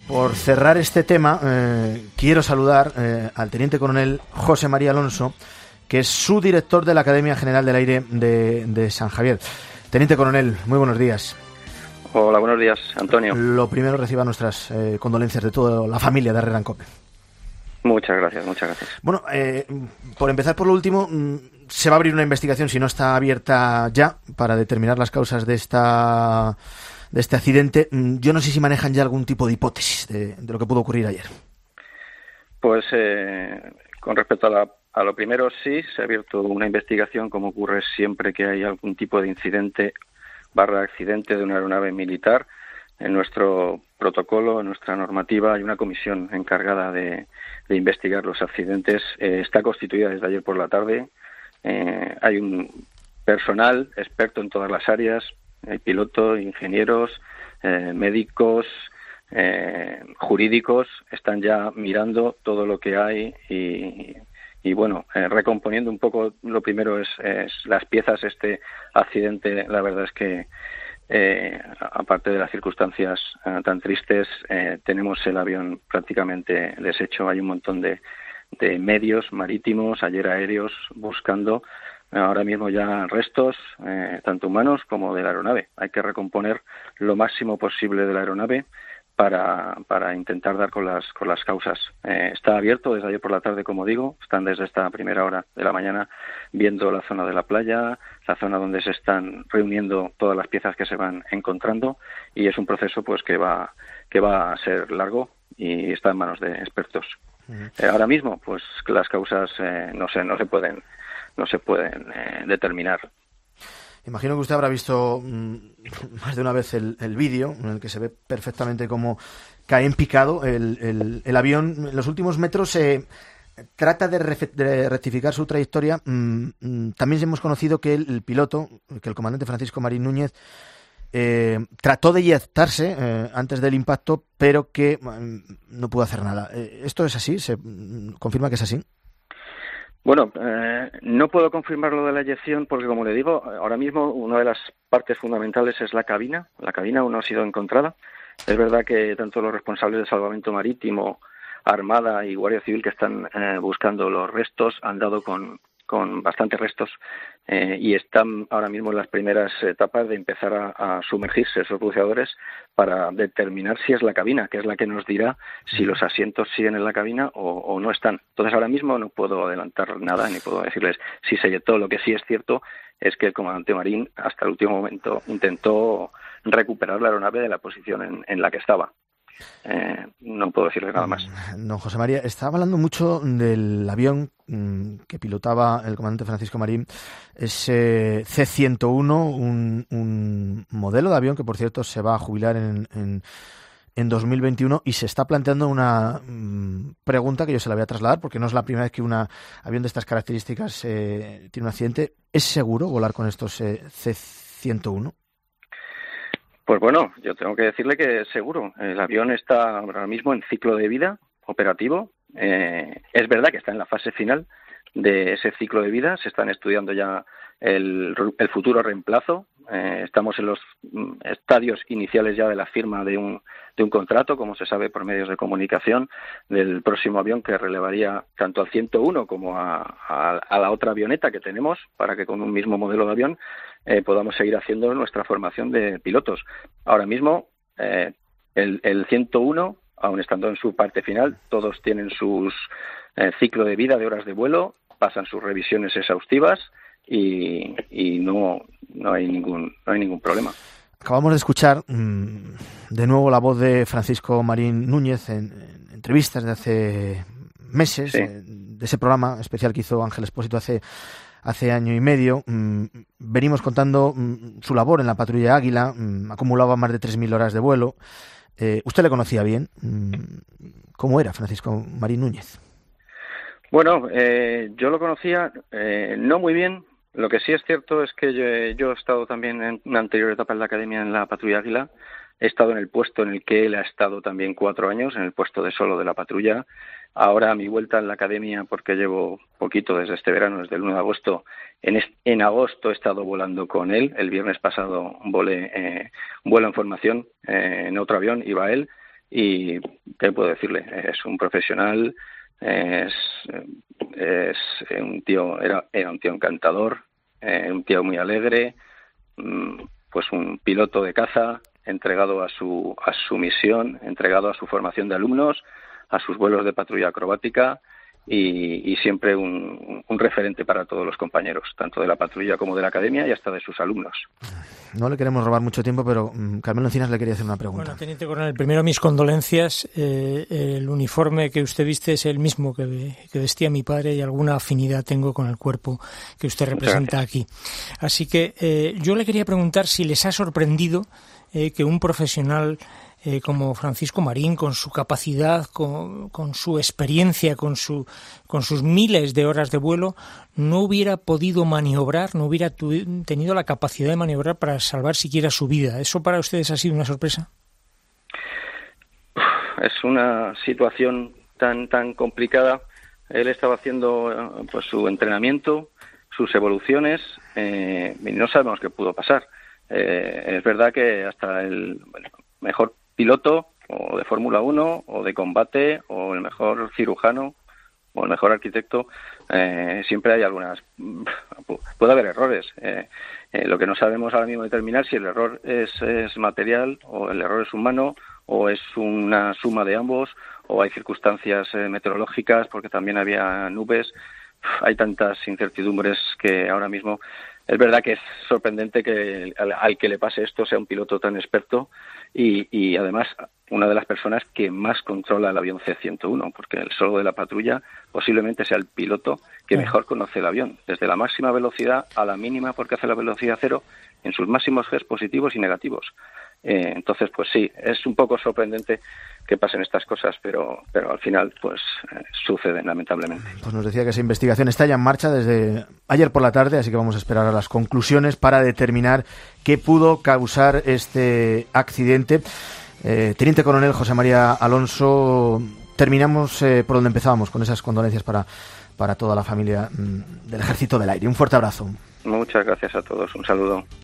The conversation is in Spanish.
Por cerrar este tema, quiero saludar al Teniente Coronel José María Alonso, que es subdirector de la Academia General del Aire de San Javier. Teniente Coronel, muy buenos días. Hola, buenos días, Antonio. Lo primero, reciba nuestras condolencias de toda la familia de Herrera en Cope. Muchas gracias. Bueno, por empezar por lo último, se va a abrir una investigación, si no está abierta ya, para determinar las causas de este accidente. Yo no sé si manejan ya algún tipo de hipótesis de lo que pudo ocurrir ayer. Pues con respecto a lo primero, sí, se ha abierto una investigación, como ocurre siempre que hay algún tipo de incidente /accidente de una aeronave militar. En nuestro protocolo, en nuestra normativa, hay una comisión encargada de investigar los accidentes. Está constituida desde ayer por la tarde. Hay un personal experto en todas las áreas, hay pilotos, ingenieros, médicos, jurídicos, están ya mirando todo lo que hay y bueno, recomponiendo un poco. Lo primero es las piezas. Este accidente, la verdad es que aparte de las circunstancias tan tristes, tenemos el avión prácticamente deshecho. Hay un montón de medios marítimos, ayer aéreos, buscando ahora mismo ya restos, tanto humanos como de la aeronave. Hay que recomponer lo máximo posible de la aeronave para intentar dar con las causas. Está abierto desde ayer por la tarde, como digo. Están desde esta primera hora de la mañana viendo la zona de la playa, la zona donde se están reuniendo todas las piezas que se van encontrando, y es un proceso pues que va a ser largo y está en manos de expertos. Ahora mismo pues las causas no se pueden determinar. Imagino que usted habrá visto más de una vez el vídeo en el que se ve perfectamente cómo cae en picado el avión. En los últimos metros trata de rectificar su trayectoria. También hemos conocido que el piloto, que el comandante Francisco Marín Núñez, trató de eyectarse antes del impacto, pero que no pudo hacer nada. ¿Esto es así? ¿Se confirma que es así? Bueno, no puedo confirmar lo de la eyección porque, como le digo, ahora mismo una de las partes fundamentales es la cabina. La cabina aún no ha sido encontrada. Es verdad que tanto los responsables de salvamento marítimo, Armada y Guardia Civil, que están buscando los restos, han dado con bastantes restos y están ahora mismo en las primeras etapas de empezar a sumergirse esos buceadores para determinar si es la cabina, que es la que nos dirá si los asientos siguen en la cabina o no están. Entonces ahora mismo no puedo adelantar nada ni puedo decirles si se eyectó. Lo que sí es cierto es que el comandante Marín hasta el último momento intentó recuperar la aeronave de la posición en la que estaba. No puedo decirle nada más. Don José María, estaba hablando mucho del avión que pilotaba el comandante Francisco Marín, ese C-101, un modelo de avión que, por cierto, se va a jubilar en 2021, y se está planteando una pregunta que yo se la voy a trasladar porque no es la primera vez que un avión de estas características tiene un accidente. ¿Es seguro volar con estos C-101? Pues bueno, yo tengo que decirle que seguro. El avión está ahora mismo en ciclo de vida operativo. Es verdad que está en la fase final de ese ciclo de vida. Se están estudiando ya el futuro reemplazo. Estamos en los estadios iniciales ya de la firma de un contrato, como se sabe por medios de comunicación, del próximo avión que relevaría tanto al 101 como a la otra avioneta que tenemos, para que con un mismo modelo de avión podamos seguir haciendo nuestra formación de pilotos. Ahora mismo el 101, aun estando en su parte final, todos tienen sus ciclo de vida de horas de vuelo, pasan sus revisiones exhaustivas y no hay ningún problema. Acabamos de escuchar de nuevo la voz de Francisco Marín Núñez en entrevistas de hace meses, sí, de ese programa especial que hizo Ángel Expósito hace año y medio. Venimos contando su labor en la patrulla Águila. Acumulaba más de 3.000 horas de vuelo. ¿Usted le conocía bien? ¿Cómo era Francisco Marín Núñez? Bueno, yo lo conocía no muy bien. Lo que sí es cierto es que yo he estado también en una anterior etapa en la academia, en la patrulla Águila. He estado en el puesto en el que él ha estado también 4 años, en el puesto de solo de la patrulla. Ahora a mi vuelta en la academia, porque llevo poquito desde este verano, desde el 1 de agosto, en agosto he estado volando con él. El viernes pasado volé un vuelo en formación en otro avión, iba él. y ¿qué puedo decirle? Es un profesional, es un tío, era un tío encantador, un tío muy alegre, pues un piloto de caza entregado a su misión, entregado a su formación de alumnos, a sus vuelos de patrulla acrobática y siempre un referente para todos los compañeros, tanto de la patrulla como de la academia y hasta de sus alumnos. No le queremos robar mucho tiempo, pero Carmelo Encinas le quería hacer una pregunta. Bueno, Teniente Coronel, primero mis condolencias. El uniforme que usted viste es el mismo que vestía mi padre y alguna afinidad tengo con el cuerpo que usted representa aquí. Así que yo le quería preguntar si les ha sorprendido que un profesional como Francisco Marín, con su capacidad, con su experiencia, con sus miles de horas de vuelo, no hubiera podido maniobrar, no hubiera tenido la capacidad de maniobrar para salvar siquiera su vida. ¿Eso para ustedes ha sido una sorpresa? Es una situación tan complicada. Él estaba haciendo pues su entrenamiento, sus evoluciones, y no sabemos qué pudo pasar. Es verdad que hasta el mejor piloto o de Fórmula 1 o de combate o el mejor cirujano o el mejor arquitecto, siempre hay puede haber errores. Lo que no sabemos ahora mismo determinar si el error es material o el error es humano o es una suma de ambos o hay circunstancias meteorológicas porque también había nubes. Hay tantas incertidumbres que ahora mismo es verdad que es sorprendente que al que le pase esto sea un piloto tan experto y además una de las personas que más controla el avión C-101, porque el solo de la patrulla posiblemente sea el piloto que mejor conoce el avión, desde la máxima velocidad a la mínima, porque hace la velocidad cero en sus máximos Gs positivos y negativos. Entonces, pues sí, es un poco sorprendente que pasen estas cosas, pero al final pues suceden lamentablemente. Pues nos decía que esa investigación está ya en marcha desde ayer por la tarde, así que vamos a esperar a las conclusiones para determinar qué pudo causar este accidente. Teniente Coronel José María Alonso, terminamos por donde empezábamos, con esas condolencias para toda la familia del Ejército del Aire. Un fuerte abrazo. Muchas gracias a todos, un saludo.